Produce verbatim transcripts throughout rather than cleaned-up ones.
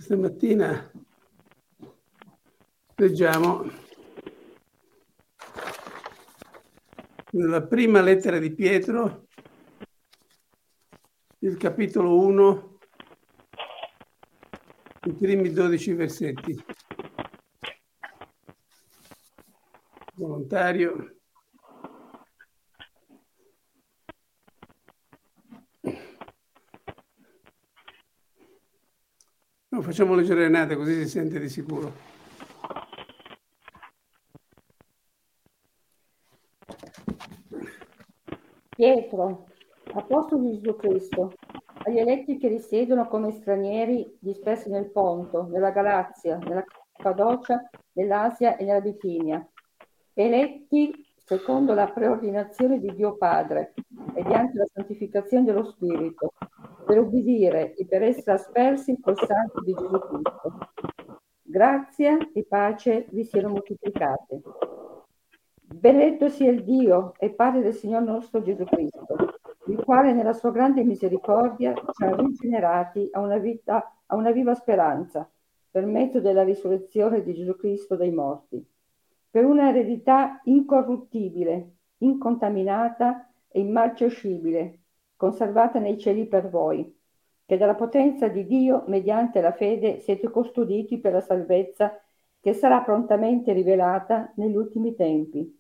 Stamattina leggiamo nella prima lettera di Pietro, il capitolo uno, i primi dodici versetti. Volontario. No, facciamo leggere Renata così si sente di sicuro. Pietro, apostolo di Gesù Cristo, agli eletti che risiedono come stranieri dispersi nel Ponto, nella Galazia, nella Cappadocia, nell'Asia e nella Bitinia, eletti secondo la preordinazione di Dio Padre, mediante la santificazione dello Spirito, per ubbidire e per essere aspersi col sangue di Gesù Cristo. Grazia e pace vi siano moltiplicate. Benedetto sia il Dio e Padre del Signore nostro Gesù Cristo, il quale nella sua grande misericordia ci ha rigenerati a una vita, a una viva speranza, per mezzo della risurrezione di Gesù Cristo dai morti, per una eredità incorruttibile, incontaminata e immarcescibile, conservata nei cieli per voi, che dalla potenza di Dio, mediante la fede, siete custoditi per la salvezza che sarà prontamente rivelata negli ultimi tempi.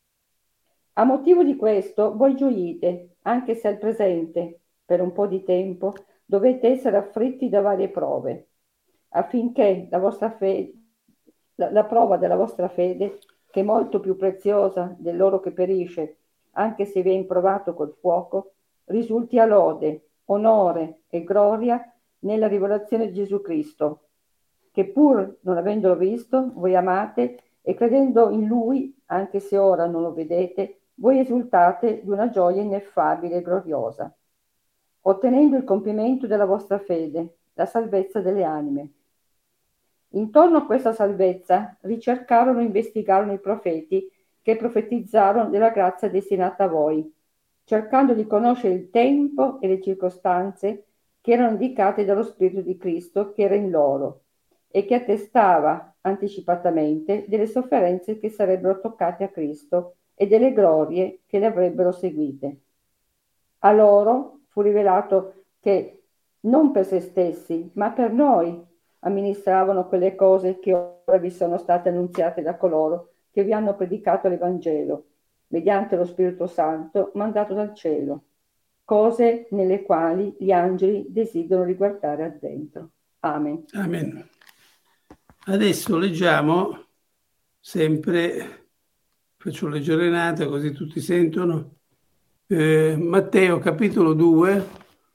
A motivo di questo, voi gioite, anche se al presente, per un po' di tempo, dovete essere afflitti da varie prove, affinché la vostra fede, la, la prova della vostra fede, che è molto più preziosa dell'oro che perisce, anche se vi è improvato col fuoco, risulti a lode, onore e gloria nella rivelazione di Gesù Cristo, che pur non avendolo visto, voi amate e credendo in Lui, anche se ora non lo vedete, voi esultate di una gioia ineffabile e gloriosa, ottenendo il compimento della vostra fede, la salvezza delle anime. Intorno a questa salvezza ricercarono e investigarono i profeti che profetizzarono della grazia destinata a voi, cercando di conoscere il tempo e le circostanze che erano indicate dallo Spirito di Cristo che era in loro e che attestava anticipatamente delle sofferenze che sarebbero toccate a Cristo e delle glorie che le avrebbero seguite. A loro fu rivelato che non per se stessi, ma per noi amministravano quelle cose che ora vi sono state annunziate da coloro che vi hanno predicato l'Evangelo, mediante lo Spirito Santo mandato dal cielo, cose nelle quali gli angeli desiderano riguardare addentro. Amen. Amen. Adesso leggiamo sempre, faccio leggere Renata così tutti sentono, eh, Matteo capitolo due,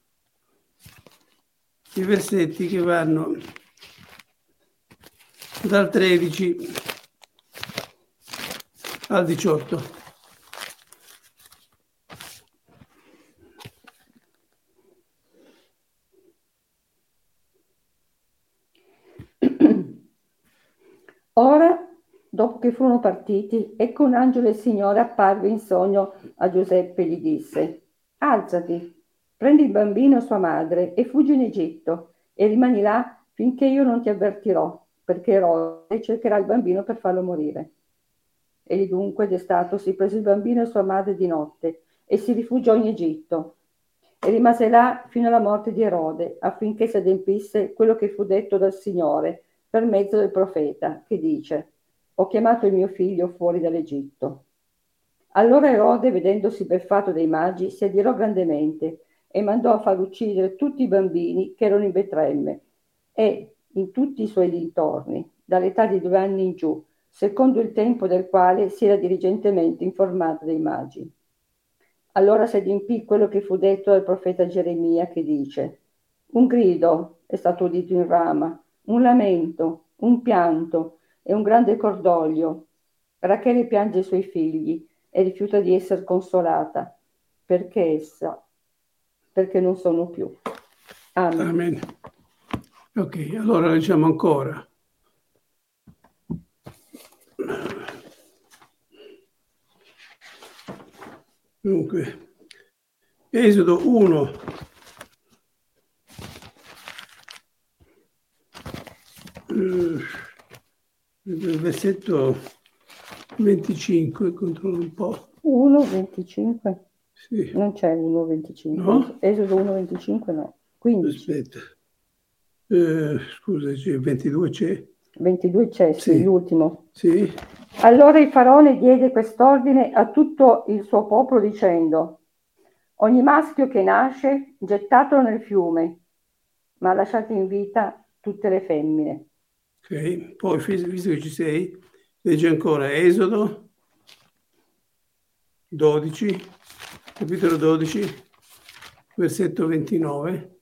i versetti che vanno dal tredici al diciotto. Ora, dopo che furono partiti, ecco un angelo del Signore apparve in sogno a Giuseppe e gli disse: alzati, prendi il bambino e sua madre e fuggi in Egitto e rimani là finché io non ti avvertirò, perché Erode cercherà il bambino per farlo morire. Egli dunque, destato, si prese il bambino e sua madre di notte e si rifugiò in Egitto e rimase là fino alla morte di Erode, affinché si adempisse quello che fu detto dal Signore per mezzo del profeta, che dice: ho chiamato il mio figlio fuori dall'Egitto. Allora Erode, vedendosi beffato dai magi, si adirò grandemente e mandò a far uccidere tutti i bambini che erano in Betlemme e in tutti i suoi dintorni, dall'età di due anni in giù, secondo il tempo del quale si era diligentemente informato dai magi. Allora si adempì quello che fu detto dal profeta Geremia, che dice: un grido è stato udito in Rama, un lamento, un pianto e un grande cordoglio. Rachele piange i suoi figli e rifiuta di essere consolata, perché essa, perché non sono più. Amen. Amen. Ok, allora leggiamo ancora. Dunque, Esodo uno, il versetto venticinque, controllo un po'. uno venticinque? Sì. Non c'è uno venticinque. No? Esodo uno venticinque no. quindici. Aspetta. Eh, scusa, c'è ventidue c'è? ventidue c'è, sì, Sì. l'ultimo. Sì. Allora il faraone diede quest'ordine a tutto il suo popolo dicendo: ogni maschio che nasce gettatelo nel fiume, ma lasciate in vita tutte le femmine. Ok, poi visto che ci sei, leggi ancora Esodo dodici, capitolo dodici, versetto ventinove.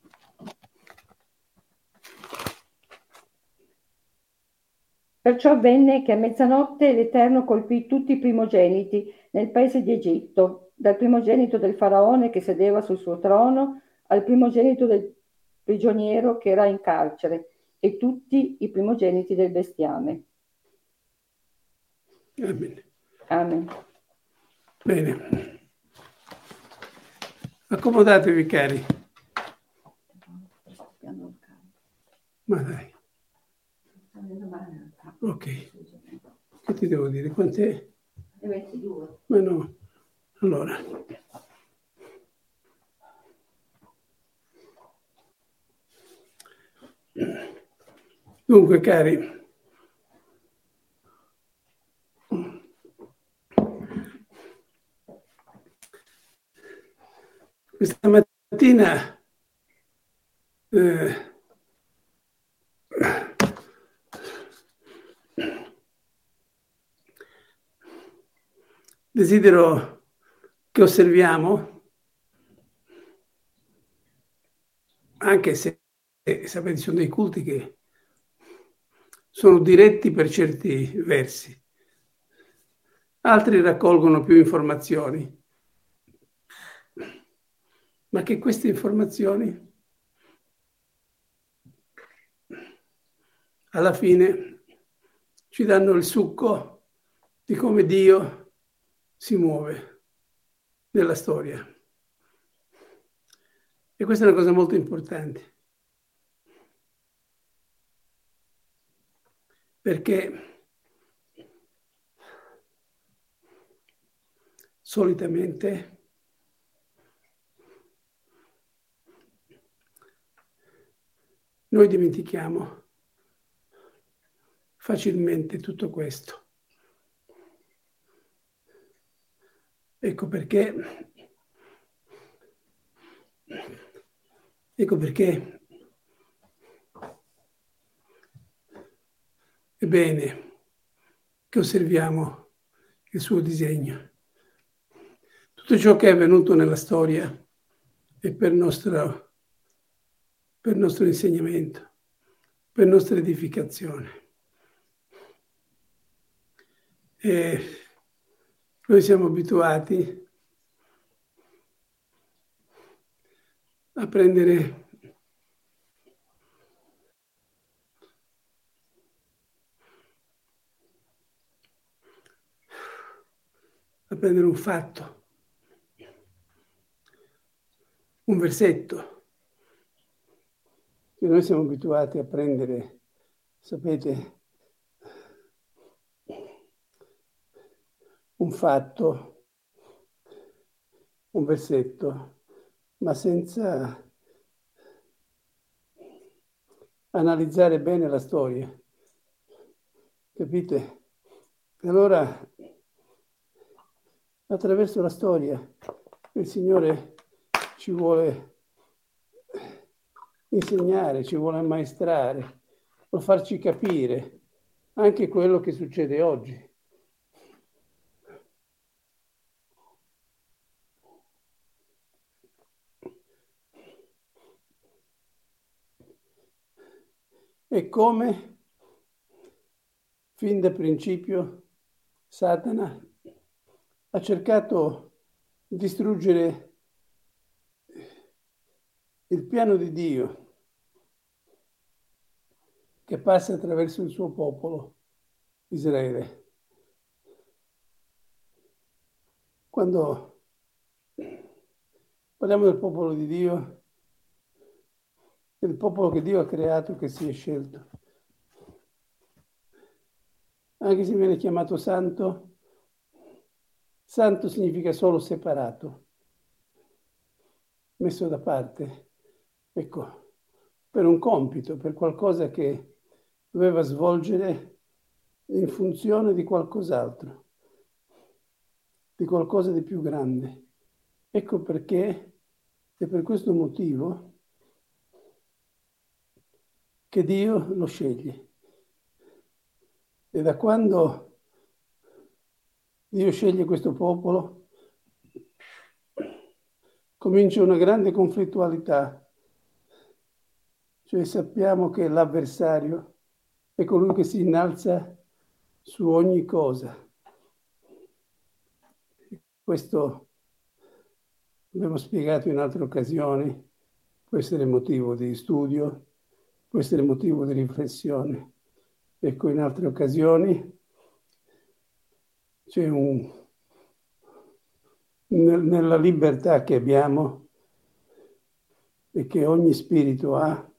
Perciò avvenne che a mezzanotte l'Eterno colpì tutti i primogeniti nel paese di Egitto, dal primogenito del faraone che sedeva sul suo trono al primogenito del prigioniero che era in carcere e tutti i primogeniti del bestiame. Amen. Amen. Bene. Accomodatevi, cari. Ma dai. Ok. Che ti devo dire? Quant'è? ventidue. Ma no. Allora. Dunque, cari. Questa mattina eh, desidero che osserviamo, anche se sapete ci sono dei culti che sono diretti per certi versi, altri raccolgono più informazioni, ma che queste informazioni alla fine ci danno il succo di come Dio si muove nella storia. E questa è una cosa molto importante, perché solitamente noi dimentichiamo facilmente tutto questo. Ecco perché, ecco perché è bene che osserviamo il suo disegno. Tutto ciò che è avvenuto nella storia è per nostro, per nostro insegnamento, per nostra edificazione. E noi siamo abituati a prendere a prendere un fatto, un versetto, che noi siamo abituati a prendere, sapete, un fatto, un versetto, ma senza analizzare bene la storia. Capite? Allora, attraverso la storia, il Signore ci vuole insegnare, ci vuole ammaestrare, vuole farci capire anche quello che succede oggi. E come fin da principio Satana ha cercato di distruggere il piano di Dio che passa attraverso il suo popolo, Israele. Quando parliamo del popolo di Dio, del popolo che Dio ha creato, che si è scelto, anche se viene chiamato santo, santo significa solo separato, messo da parte, ecco, per un compito, per qualcosa che doveva svolgere in funzione di qualcos'altro, di qualcosa di più grande. Ecco perché è per questo motivo che Dio lo sceglie. E da quando Dio sceglie questo popolo, comincia una grande conflittualità. Cioè sappiamo che l'avversario è colui che si innalza su ogni cosa. Questo abbiamo spiegato in altre occasioni, può essere motivo di studio, può essere motivo di riflessione. Ecco, in altre occasioni c'è un... nella libertà che abbiamo e che ogni spirito ha,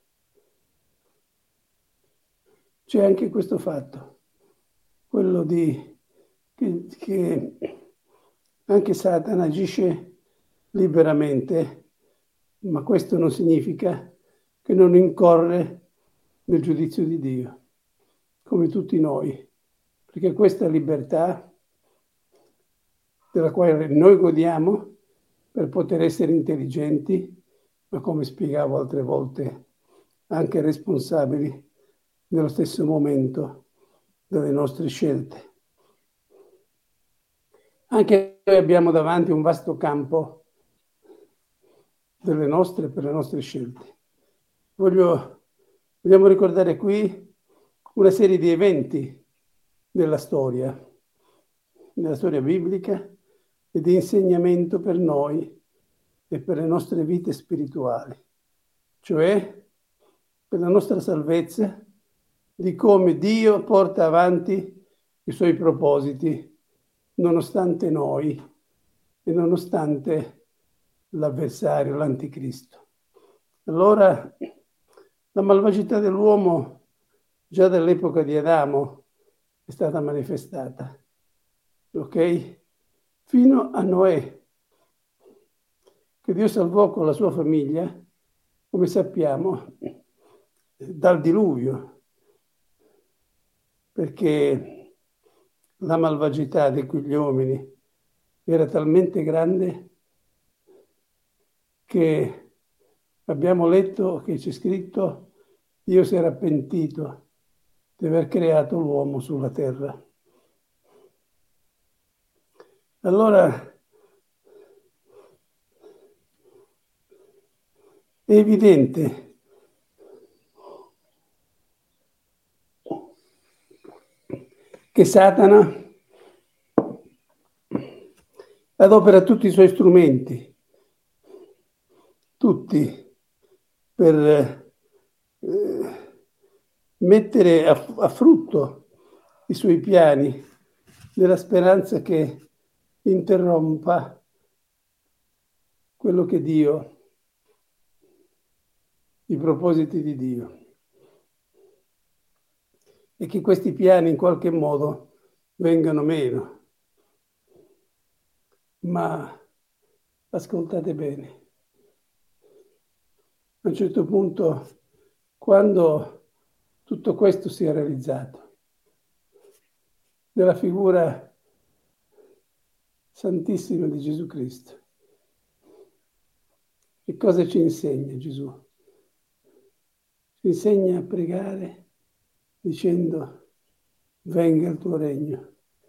c'è anche questo fatto, quello di che, che anche Satana agisce liberamente, ma questo non significa che non incorre nel giudizio di Dio, come tutti noi, perché questa libertà della quale noi godiamo per poter essere intelligenti, ma come spiegavo altre volte, anche responsabili nello stesso momento delle nostre scelte. Anche noi abbiamo davanti un vasto campo delle nostre, per le nostre scelte. Voglio, vogliamo ricordare qui una serie di eventi della storia, della storia biblica e di insegnamento per noi e per le nostre vite spirituali, cioè per la nostra salvezza, di come Dio porta avanti i suoi propositi nonostante noi e nonostante l'avversario, l'anticristo. Allora, la malvagità dell'uomo già dall'epoca di Adamo è stata manifestata, ok? Fino a Noè, che Dio salvò con la sua famiglia, come sappiamo, dal diluvio, perché la malvagità di quegli uomini era talmente grande che abbiamo letto che c'è scritto: Dio si era pentito di aver creato l'uomo sulla terra. Allora è evidente che Satana adopera tutti i suoi strumenti, tutti, per eh, mettere a, a frutto i suoi piani, nella speranza che interrompa quello che Dio, i propositi di Dio, e che questi piani in qualche modo vengano meno. Ma ascoltate bene, a un certo punto, quando tutto questo si è realizzato, nella figura santissima di Gesù Cristo, che cosa ci insegna Gesù? Ci insegna a pregare dicendo: venga il tuo regno,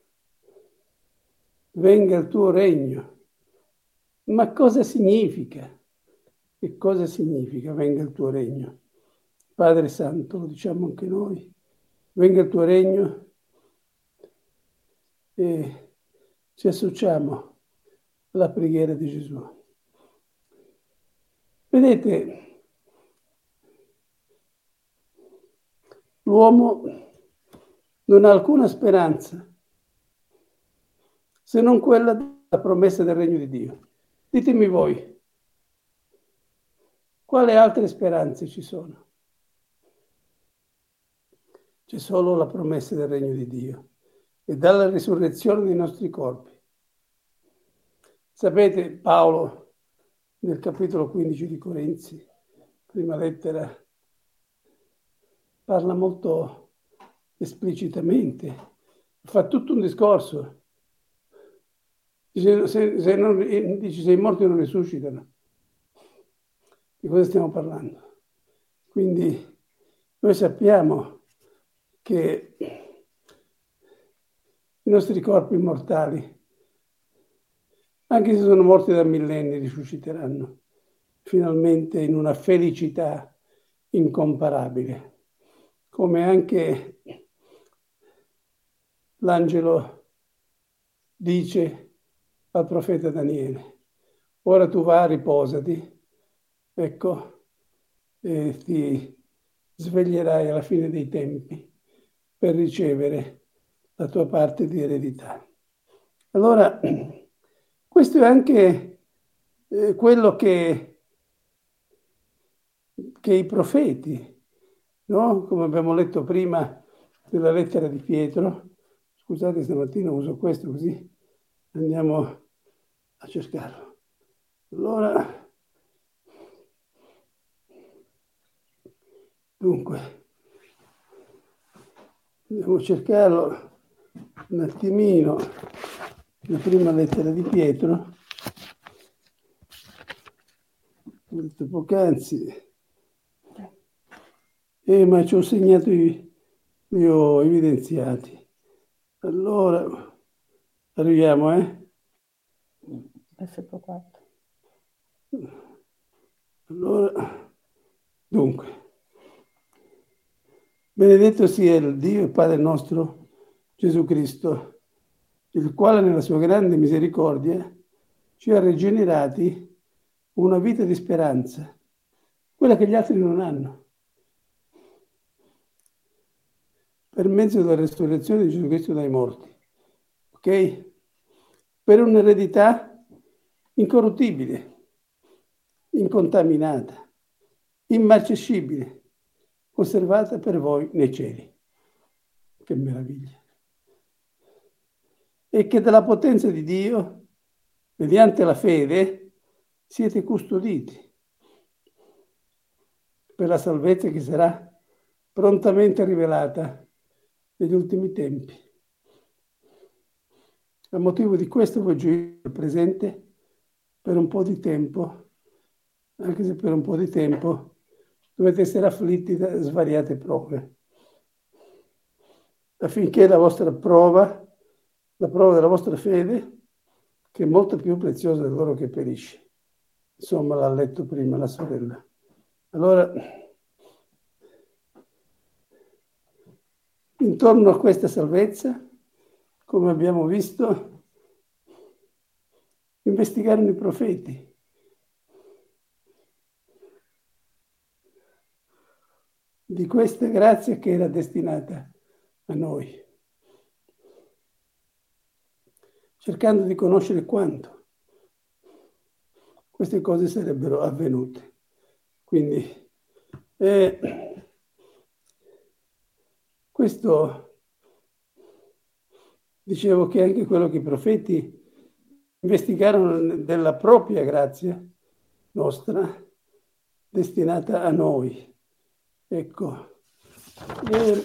venga il tuo regno. Ma cosa significa? Che cosa significa venga il tuo regno? Padre Santo, lo diciamo anche noi, venga il tuo regno, e ci associamo alla preghiera di Gesù. Vedete, l'uomo non ha alcuna speranza se non quella della promessa del regno di Dio. Ditemi voi, quali altre speranze ci sono? c'è solo la promessa del regno di Dio e dalla risurrezione dei nostri corpi. Sapete, Paolo, nel capitolo quindici di Corinzi, prima lettera, parla molto esplicitamente, fa tutto un discorso. Dice, se, se, non, dice, se i morti non risuscitano, di cosa stiamo parlando? Quindi noi sappiamo che i nostri corpi mortali, anche se sono morti da millenni, risusciteranno finalmente in una felicità incomparabile, come anche l'angelo dice al profeta Daniele: ora tu va, riposati, ecco, e ti sveglierai alla fine dei tempi per ricevere la tua parte di eredità. Allora, questo è anche eh, quello che, che i profeti, no? Come abbiamo letto prima nella lettera di Pietro, scusate stamattina uso questo così andiamo a cercarlo. Allora, dunque, andiamo a cercarlo un attimino, la prima lettera di Pietro, ho detto poc'anzi, eh, ma ci ho segnato, i, li ho evidenziati. Allora, arriviamo, eh? Versetto quattro. Allora, dunque, benedetto sia il Dio e Padre nostro Gesù Cristo, il quale nella sua grande misericordia ci ha rigenerati una vita di speranza, quella che gli altri non hanno, per mezzo della resurrezione di Gesù Cristo dai morti, ok? Per un'eredità incorruttibile, incontaminata, immarcescibile, conservata per voi nei cieli. Che meraviglia! E che dalla potenza di Dio, mediante la fede, siete custoditi per la salvezza che sarà prontamente rivelata negli ultimi tempi. A motivo di questo voi giudicate il presente per un po' di tempo, anche se per un po' di tempo dovete essere afflitti da svariate prove, affinché la vostra prova, la prova della vostra fede, che è molto più preziosa dell'oro che perisce. Insomma, l'ha letto prima la sorella. Allora, intorno a questa salvezza, come abbiamo visto, investigarono i profeti. Di questa grazia che era destinata a noi, cercando di conoscere quanto queste cose sarebbero avvenute. Quindi eh, questo dicevo che anche quello che i profeti investigarono della propria grazia nostra destinata a noi. Ecco, e,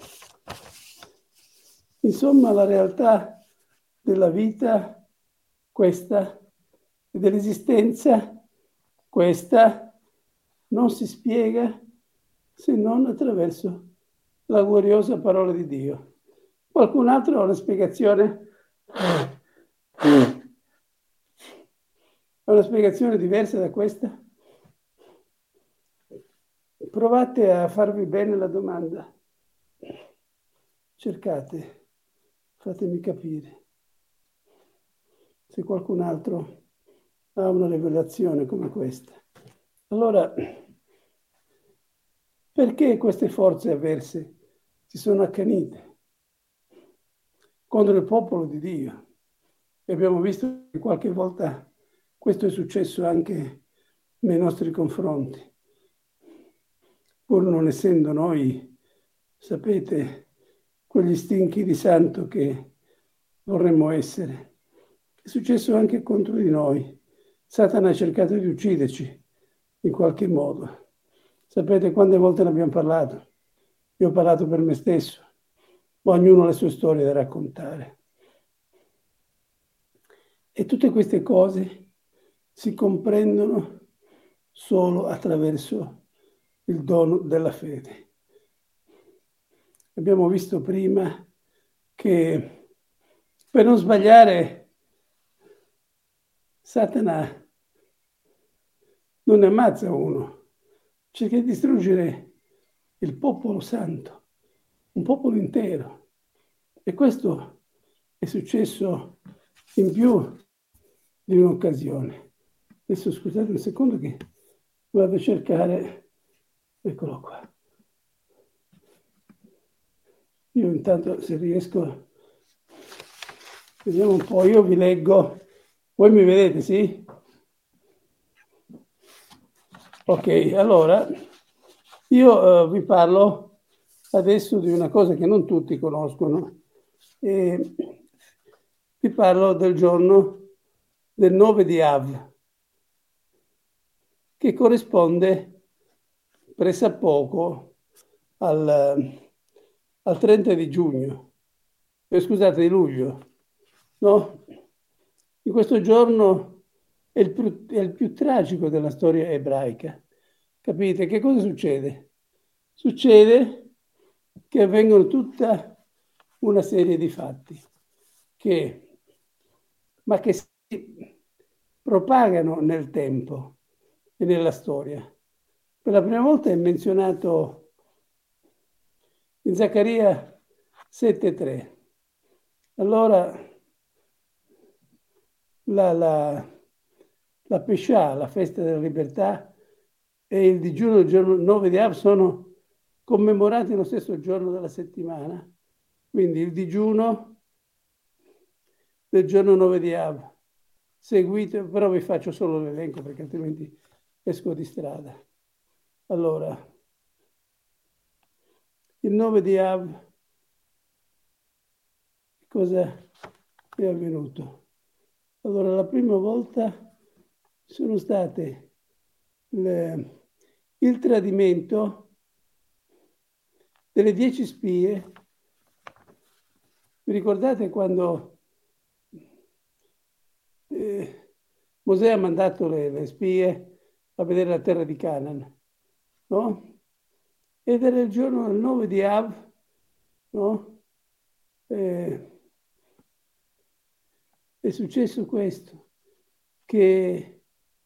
insomma, la realtà della vita, questa, e dell'esistenza, questa, non si spiega se non attraverso la gloriosa parola di Dio. Qualcun altro ha una spiegazione? Ha una spiegazione diversa da questa? Provate a farvi bene la domanda. Cercate, fatemi capire. Se qualcun altro ha una rivelazione come questa. Allora, perché queste forze avverse si sono accanite contro il popolo di Dio? E abbiamo visto che qualche volta questo è successo anche nei nostri confronti. Pur non essendo noi sapete, quegli stinchi di santo che vorremmo essere. È successo anche contro di noi. Satana ha cercato di ucciderci in qualche modo. Sapete quante volte ne abbiamo parlato? Io ho parlato per me stesso, ma ognuno ha le sue storie da raccontare. E tutte queste cose si comprendono solo attraverso il dono della fede. Abbiamo visto prima che per non sbagliare Satana non ne ammazza uno, cerca di distruggere il popolo santo, un popolo intero. E questo è successo in più di un'occasione. Adesso scusate un secondo che vado a cercare, eccolo qua. Io intanto, se riesco, vediamo un po', io vi leggo. Voi mi vedete, sì? Ok, allora, io uh, vi parlo adesso di una cosa che non tutti conoscono. E vi parlo del giorno del nove di Av, che corrisponde pressappoco al, al trenta di giugno, eh, scusate, di luglio, no? In questo giorno è il, più, è il più tragico della storia ebraica. Capite? Che cosa succede? Succede che avvengono tutta una serie di fatti, che, ma che si propagano nel tempo e nella storia. Per la prima volta è menzionato in Zaccaria sette tre. Allora la, la, la Pescià, la festa della libertà, e il digiuno del giorno nove di Av sono commemorati lo stesso giorno della settimana. Quindi il digiuno del giorno nove di Av, seguito, però vi faccio solo l'elenco perché altrimenti esco di strada. Allora, il nove di Av, cosa è avvenuto? Allora, la prima volta sono state le, il tradimento delle dieci spie. Vi ricordate quando eh, Mosè ha mandato le, le spie a vedere la terra di Canaan, no? Ed era il giorno del nove di Av, no? Eh, è successo questo, che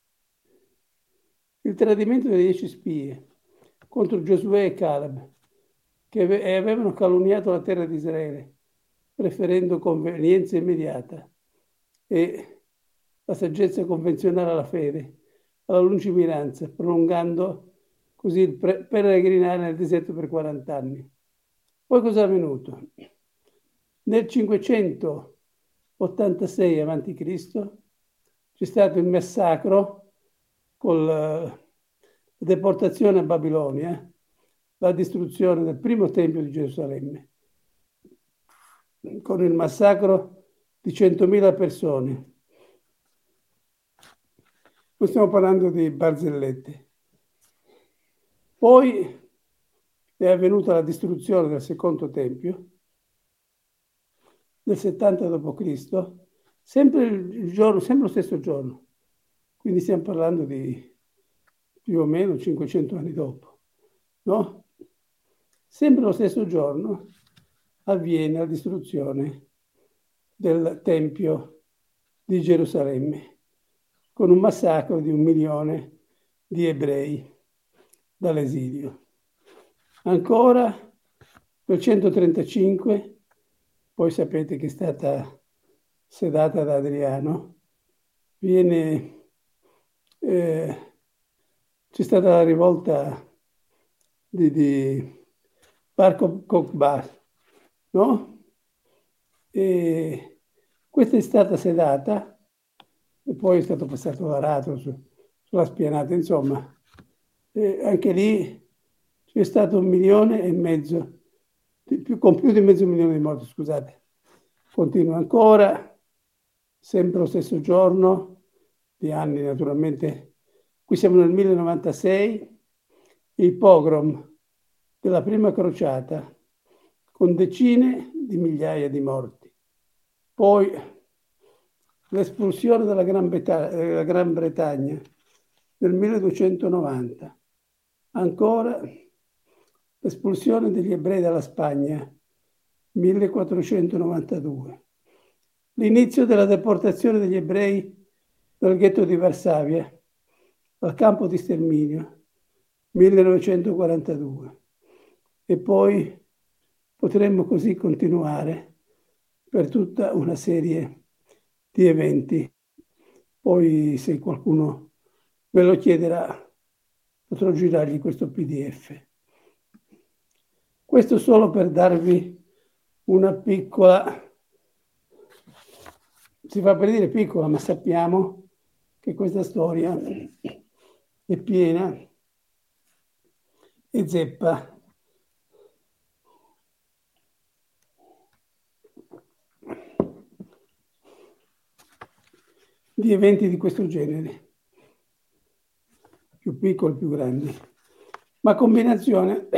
il tradimento delle dieci spie contro Giosuè e Caleb, che avevano calunniato la terra di Israele, preferendo convenienza immediata e la saggezza convenzionale alla fede, alla lungimiranza, prolungando così il peregrinare nel deserto per quaranta anni. Poi cosa è avvenuto? Nel cinquecentottantasei avanti Cristo c'è stato il massacro con la deportazione a Babilonia, la distruzione del primo tempio di Gerusalemme, con il massacro di centomila persone. Non stiamo parlando di barzellette. Poi è avvenuta la distruzione del secondo tempio nel settanta dopo Cristo, sempre il giorno, sempre lo stesso giorno. Quindi stiamo parlando di più o meno cinquecento anni dopo, no? Sempre lo stesso giorno avviene la distruzione del Tempio di Gerusalemme, con un massacro di un milione di ebrei dall'esilio. Ancora nel centotrentacinque, poi sapete che è stata sedata da Adriano, viene, eh, c'è stata la rivolta di, di Bar Kokhba, no? E questa è stata sedata e poi è stato passato l'aratro su, sulla spianata, insomma, e anche lì c'è stato un milione e mezzo più, con più di mezzo milione di morti, scusate. Continua ancora, sempre lo stesso giorno, di anni naturalmente. Qui siamo nel millecentonovantasei, il pogrom della prima crociata, con decine di migliaia di morti. Poi l'espulsione della Gran, Bretagna, della Gran Bretagna nel milleduecentonovanta. Ancora l'espulsione degli ebrei dalla Spagna, millequattrocentonovantadue. L'inizio della deportazione degli ebrei dal ghetto di Varsavia al campo di sterminio, millenovecentoquarantadue. E poi potremmo così continuare per tutta una serie di eventi. Poi se qualcuno me lo chiederà, potrò girargli questo P D F. Questo solo per darvi una piccola, si fa per dire piccola, ma sappiamo che questa storia è piena e zeppa di eventi di questo genere, più piccoli, più grandi, ma combinazione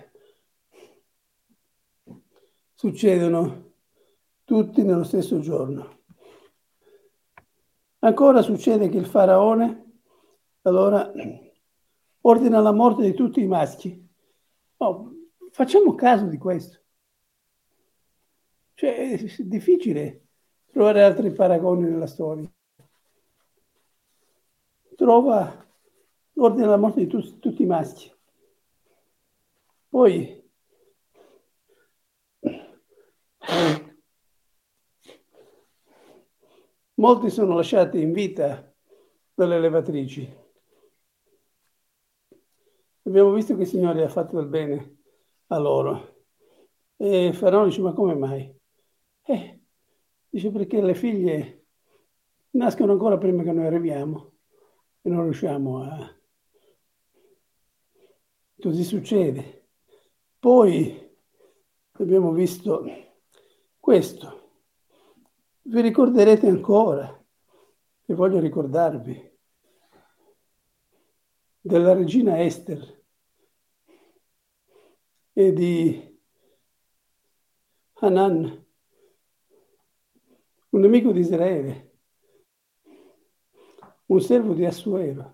succedono tutti nello stesso giorno. Ancora succede che il faraone allora ordina la morte di tutti i maschi. Oh, facciamo caso di questo. Cioè, è difficile trovare altri paragoni nella storia. Trova, ordina la morte di tu, tutti i maschi. Poi molti sono lasciati in vita dalle levatrici. Abbiamo visto che il Signore ha fatto del bene a loro. E il faraone dice, ma come mai? Eh, dice, perché le figlie nascono ancora prima che noi arriviamo e non riusciamo a... Così succede. Poi abbiamo visto questo. Vi ricorderete ancora, e voglio ricordarvi, della regina Ester e di Hanan, un nemico di Israele, un servo di Assuero,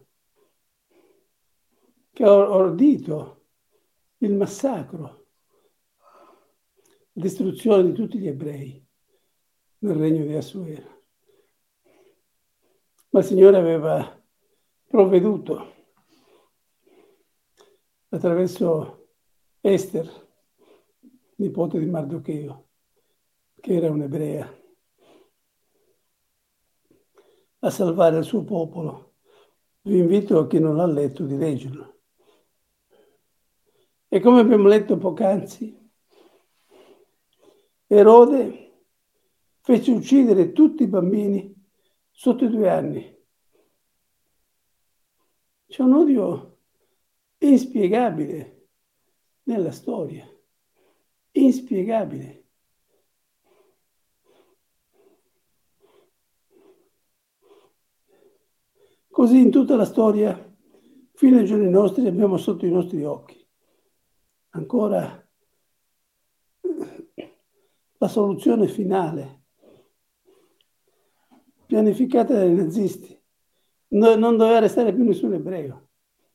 che ha ordito il massacro, la distruzione di tutti gli ebrei nel regno di Assuero. Ma il Signore aveva provveduto attraverso Ester, nipote di Mardocheo, che era un'ebrea, a salvare il suo popolo. Vi invito a chi non l'ha letto di leggerlo. E come abbiamo letto poc'anzi, Erode fece uccidere tutti i bambini sotto i due anni. C'è un odio inspiegabile nella storia, inspiegabile. Così in tutta la storia, fino ai giorni nostri, abbiamo sotto i nostri occhi ancora la soluzione finale, pianificata dai nazisti. No, non doveva restare più nessun ebreo.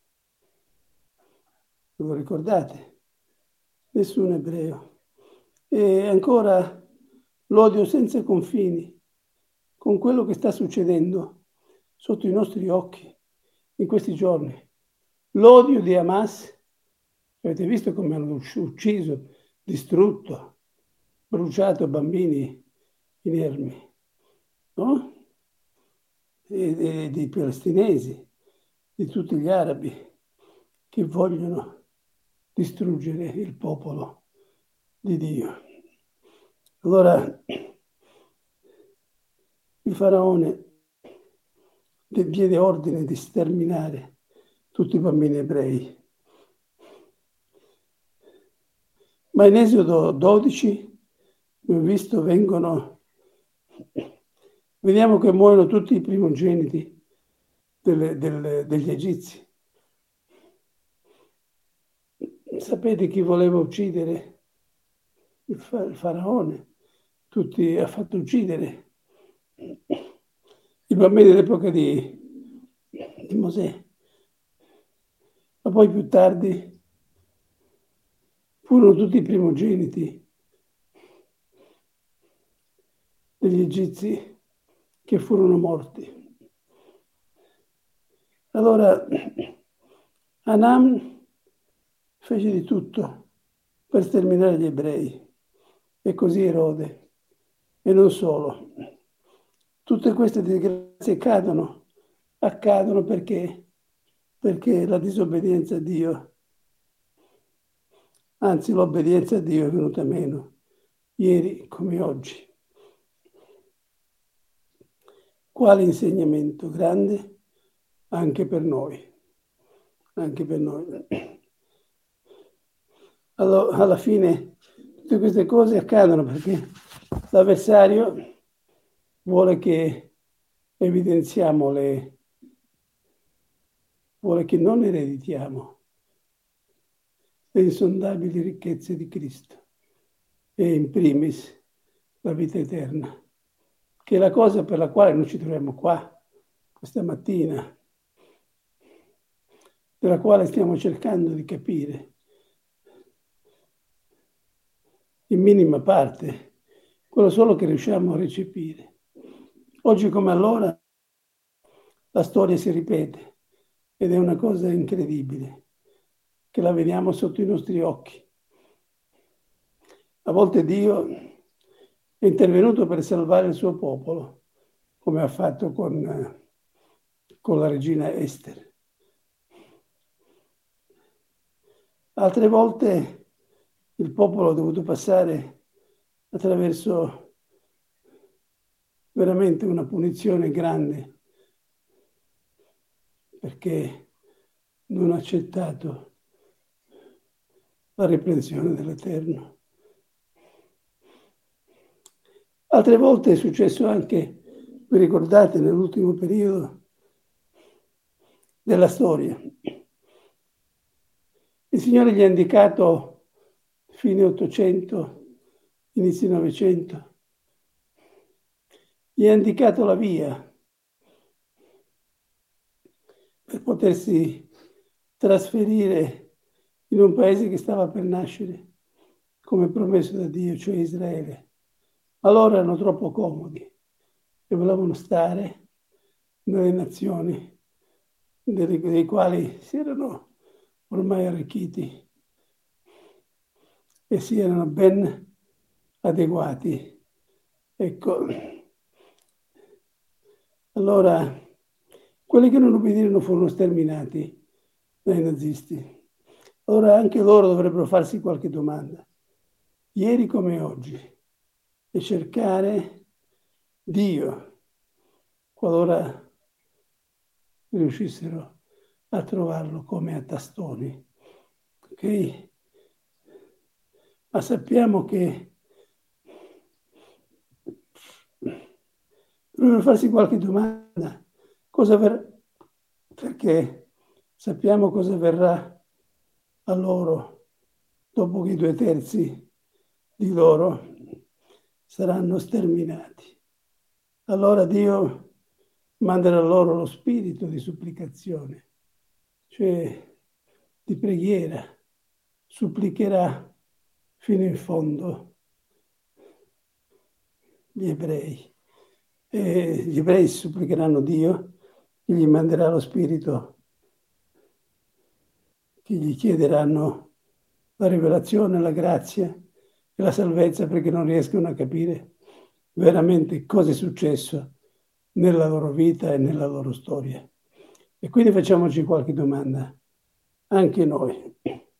Lo ricordate? Nessun ebreo. E ancora l'odio senza confini con quello che sta succedendo sotto i nostri occhi in questi giorni. L'odio di Hamas, avete visto come hanno ucciso, distrutto, bruciato bambini inermi, no? E, e di palestinesi, di tutti gli arabi che vogliono distruggere il popolo di Dio. Allora il faraone diede ordine di sterminare tutti i bambini ebrei. Ma in Esodo dodici, abbiamo visto, vengono, vediamo che muoiono tutti i primogeniti delle, delle, degli egizi. Sapete chi voleva uccidere il, fa, il faraone? Tutti ha fatto uccidere i bambini dell'epoca di, di Mosè. Ma poi più tardi furono tutti i primogeniti degli egizi che furono morti. Allora Anam fece di tutto per sterminare gli ebrei, e così Erode, e non solo. Tutte queste disgrazie accadono, accadono perché, perché la disobbedienza a Dio, anzi l'obbedienza a Dio è venuta meno, ieri come oggi. Quale insegnamento grande anche per noi, anche per noi. Allora, alla fine tutte queste cose accadono perché l'avversario vuole che evidenziamo le, vuole che non ereditiamo le insondabili ricchezze di Cristo e in primis la vita eterna, che è la cosa per la quale noi ci troviamo qua questa mattina, della quale stiamo cercando di capire in minima parte quello solo che riusciamo a recepire. Oggi come allora la storia si ripete ed è una cosa incredibile, che la vediamo sotto i nostri occhi. A volte Dio è intervenuto per salvare il suo popolo, come ha fatto con, con la regina Ester. Altre volte il popolo ha dovuto passare attraverso veramente una punizione grande, perché non ha accettato la riprensione dell'Eterno. Altre volte è successo anche, vi ricordate, nell'ultimo periodo della storia. Il Signore gli ha indicato fine Ottocento, inizio Novecento, gli ha indicato la via per potersi trasferire in un paese che stava per nascere, come promesso da Dio, cioè Israele. Ma loro erano troppo comodi e volevano stare nelle nazioni delle, dei quali si erano ormai arricchiti e si erano ben adeguati. Ecco, allora quelli che non ubbidirono furono sterminati dai nazisti. Ora anche loro dovrebbero farsi qualche domanda, ieri come oggi, e cercare Dio, qualora riuscissero a trovarlo come a tastoni. Ok? Ma sappiamo che dovrebbero farsi qualche domanda, cosa verrà, perché sappiamo cosa verrà a loro dopo che i due terzi di loro saranno sterminati. Allora Dio manderà loro lo spirito di supplicazione, cioè di preghiera, supplicherà fino in fondo gli ebrei. E gli ebrei supplicheranno Dio, che gli manderà lo spirito, che gli chiederanno la rivelazione, la grazia e la salvezza, perché non riescono a capire veramente cosa è successo nella loro vita e nella loro storia. E quindi facciamoci qualche domanda, anche noi.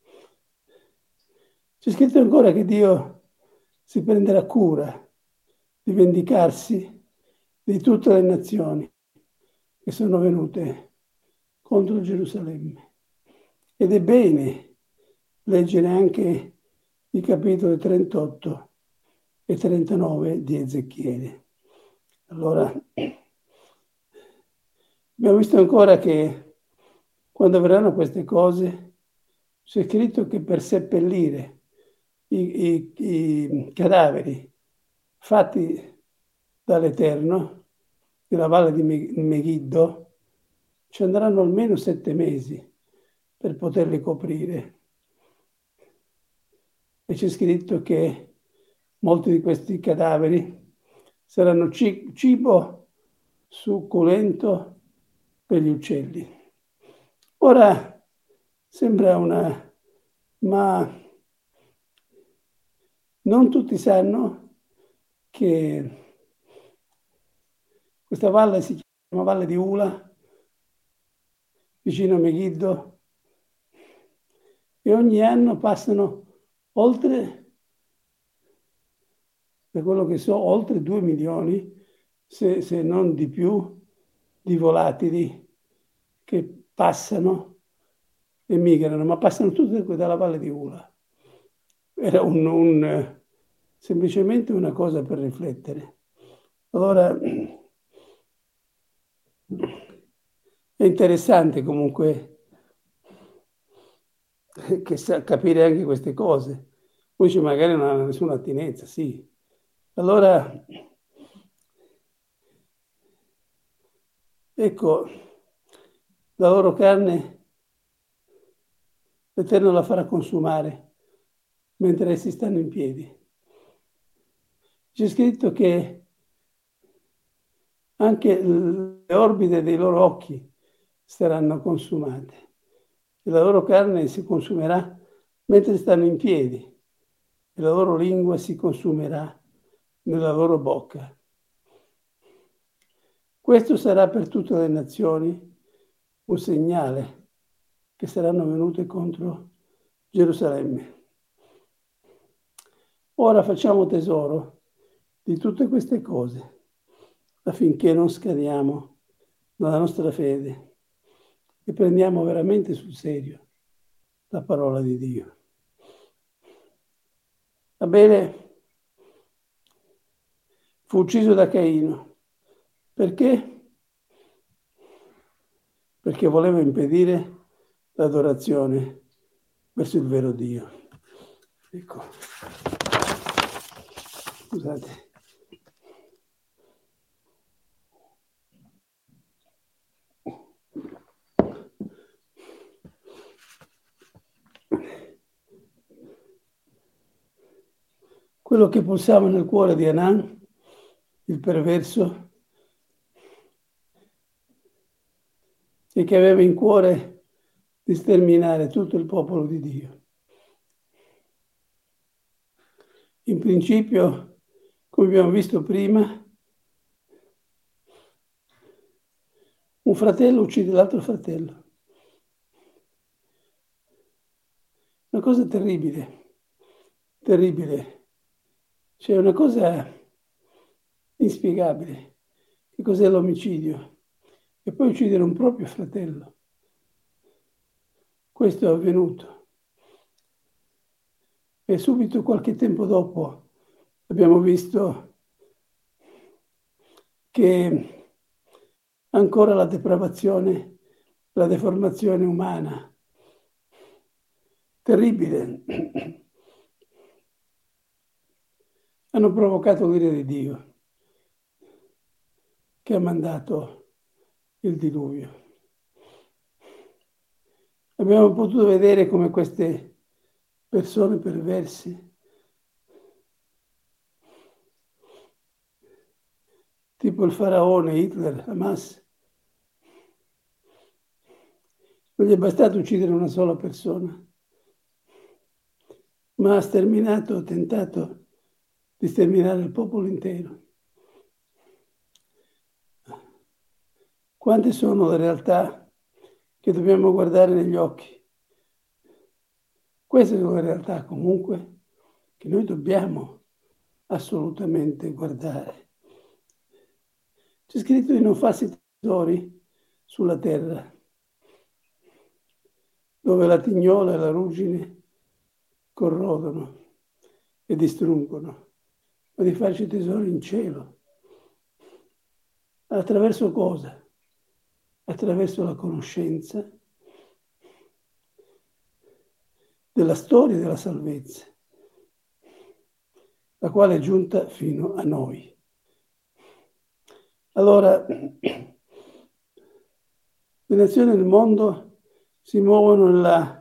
C'è scritto ancora che Dio si prenderà cura di vendicarsi di tutte le nazioni che sono venute contro Gerusalemme. Ed è bene leggere anche i capitoli trentotto e trentanove di Ezechiele. Allora, abbiamo visto ancora che quando avverranno queste cose, c'è scritto che per seppellire i, i, i cadaveri fatti dall'Eterno, nella valle di Megiddo, ci andranno almeno sette mesi per poterli coprire. E c'è scritto che molti di questi cadaveri saranno cibo succulento per gli uccelli. Ora sembra una... ma non tutti sanno che questa valle si chiama Valle di Ula, vicino a Megiddo, e ogni anno passano oltre, per quello che so, oltre due milioni, se, se non di più, di volatili che passano e migrano, ma passano tutte dalla Valle di Ula. Era un, un, semplicemente una cosa per riflettere. Allora, è interessante comunque che sa, capire anche queste cose. Poi dice, magari non ha nessuna attinenza, sì. Allora, ecco, la loro carne l'Eterno la farà consumare mentre essi stanno in piedi. C'è scritto che anche le orbite dei loro occhi saranno consumate e la loro carne si consumerà mentre stanno in piedi e la loro lingua si consumerà nella loro bocca. Questo sarà per tutte le nazioni un segnale che saranno venute contro Gerusalemme. Ora facciamo tesoro di tutte queste cose affinché non scadiamo nella nostra fede e prendiamo veramente sul serio la parola di Dio. Abele fu ucciso da Caino. Perché? Perché voleva impedire l'adorazione verso il vero Dio. Ecco. Scusate. Quello che pulsava nel cuore di Anan, il perverso, e che aveva in cuore di sterminare tutto il popolo di Dio. In principio, come abbiamo visto prima, un fratello uccide l'altro fratello. Una cosa terribile, terribile. C'è una cosa inspiegabile. Che cos'è l'omicidio? E poi uccidere un proprio fratello. Questo è avvenuto. E subito, qualche tempo dopo, abbiamo visto che ancora la depravazione, la deformazione umana, terribile, hanno provocato l'ira di Dio, che ha mandato il diluvio. Abbiamo potuto vedere come queste persone perverse, tipo il faraone, Hitler, Hamas, non gli è bastato uccidere una sola persona, ma ha sterminato, ha tentato di sterminare il popolo intero. Quante sono le realtà che dobbiamo guardare negli occhi? Queste sono le realtà comunque che noi dobbiamo assolutamente guardare. C'è scritto di non farsi tesori sulla terra, dove la tignola e la ruggine corrodono e distruggono, ma di farci tesoro in cielo. Attraverso cosa? Attraverso la conoscenza della storia della salvezza, la quale è giunta fino a noi. Allora, le nazioni del mondo si muovono nella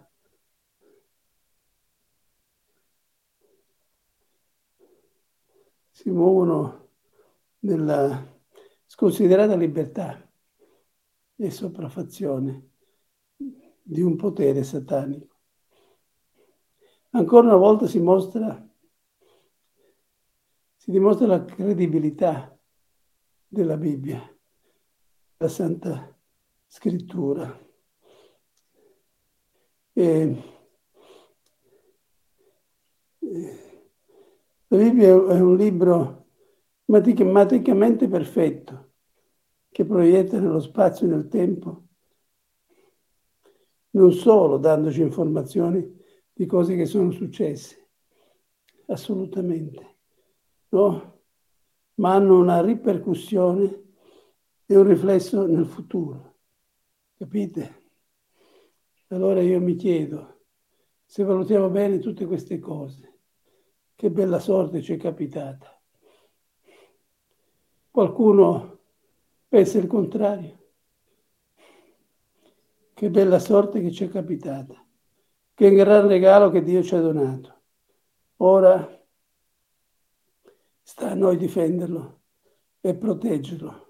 si muovono nella sconsiderata libertà e sopraffazione di un potere satanico. Ancora una volta si mostra, si dimostra la credibilità della Bibbia, la Santa Scrittura. E, la Bibbia è un libro matematicamente perfetto che proietta nello spazio e nel tempo, non solo dandoci informazioni di cose che sono successe, assolutamente, no? Ma hanno una ripercussione e un riflesso nel futuro, capite? Allora io mi chiedo, se valutiamo bene tutte queste cose, che bella sorte ci è capitata. Qualcuno pensa il contrario. Che bella sorte che ci è capitata. Che gran regalo che Dio ci ha donato. Ora sta a noi difenderlo e proteggerlo.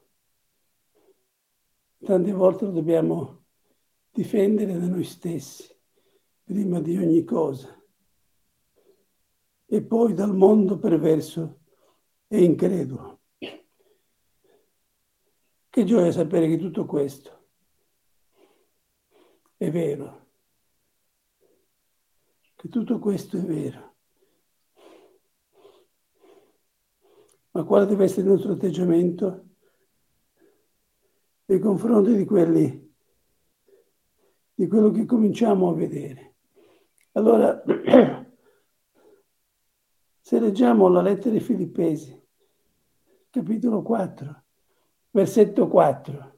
Tante volte lo dobbiamo difendere da noi stessi, prima di ogni cosa. E poi dal mondo perverso e incredulo. Che gioia sapere che tutto questo è vero. Che tutto questo è vero. Ma quale deve essere il nostro atteggiamento nei confronti di quelli, di quello che cominciamo a vedere? Allora, se leggiamo la lettera ai Filippesi, capitolo quattro, versetto quattro,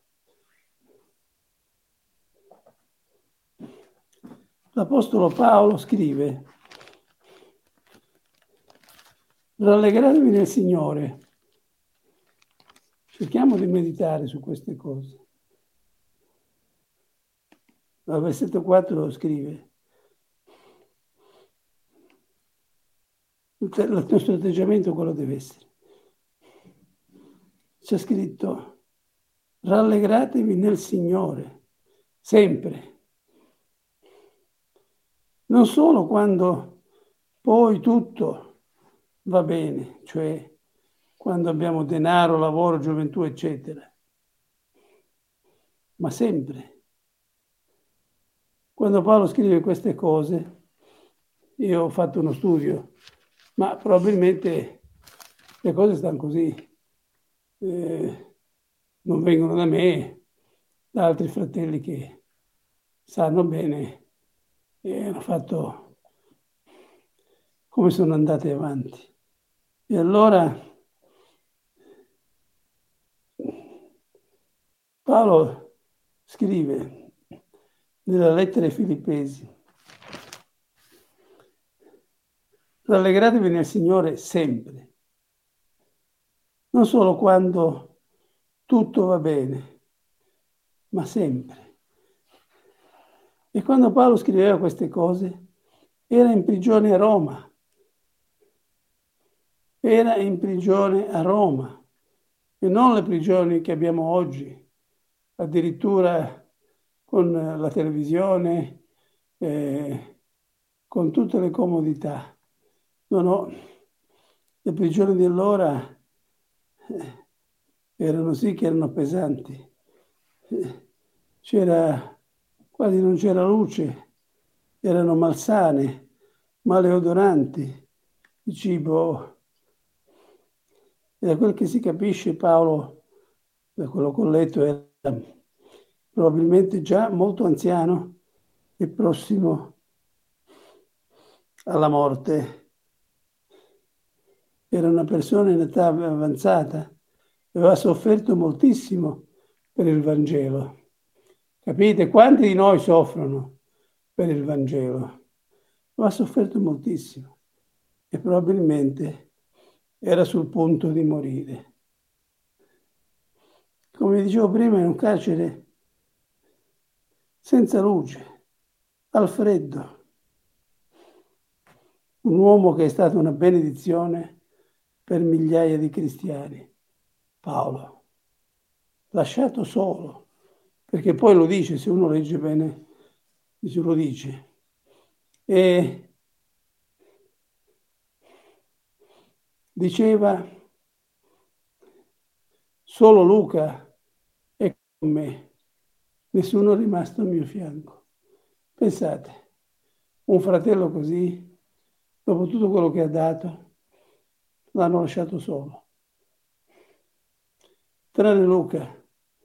l'Apostolo Paolo scrive: rallegratevi nel Signore. Cerchiamo di meditare su queste cose. Al versetto quattro scrive: il nostro atteggiamento quello deve essere. C'è scritto: rallegratevi nel Signore, sempre. Non solo quando poi tutto va bene, cioè quando abbiamo denaro, lavoro, gioventù, eccetera, ma sempre. Quando Paolo scrive queste cose, io ho fatto uno studio, ma probabilmente le cose stanno così. Eh, non vengono da me, da altri fratelli che sanno bene e hanno fatto come sono andate avanti. E allora Paolo scrive nella lettera ai Filippesi: rallegratevi nel Signore sempre, non solo quando tutto va bene, ma sempre. E quando Paolo scriveva queste cose, era in prigione a Roma. Era in prigione a Roma, e non le prigioni che abbiamo oggi, addirittura con la televisione, eh, con tutte le comodità. No, no, le prigioni di allora eh, erano sì che erano pesanti. Eh, c'era, quasi non c'era luce, erano malsane, maleodoranti, il cibo. E da quel che si capisce, Paolo, da quello che ho letto, era probabilmente già molto anziano e prossimo alla morte. era una persona in età avanzata, aveva sofferto moltissimo per il Vangelo. Capite? Quanti di noi soffrono per il Vangelo? Aveva sofferto moltissimo e probabilmente era sul punto di morire. Come dicevo prima, in un carcere senza luce, al freddo. Un uomo che è stato una benedizione per migliaia di cristiani, Paolo, lasciato solo, perché poi lo dice, se uno legge bene, lo dice. E diceva, solo Luca è con me, nessuno è rimasto al mio fianco. Pensate, un fratello così, dopo tutto quello che ha dato, l'hanno lasciato solo. Tranne Luca.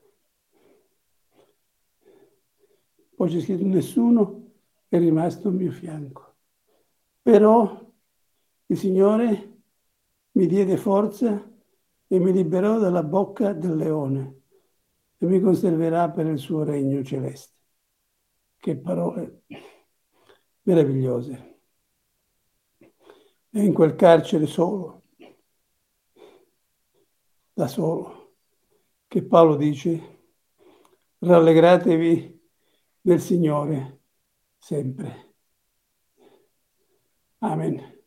Poi c'è scritto, nessuno è rimasto al mio fianco. Però il Signore mi diede forza e mi liberò dalla bocca del leone e mi conserverà per il suo regno celeste. Che parole meravigliose. E in quel carcere solo, da solo, che Paolo dice, rallegratevi del Signore sempre. Amen.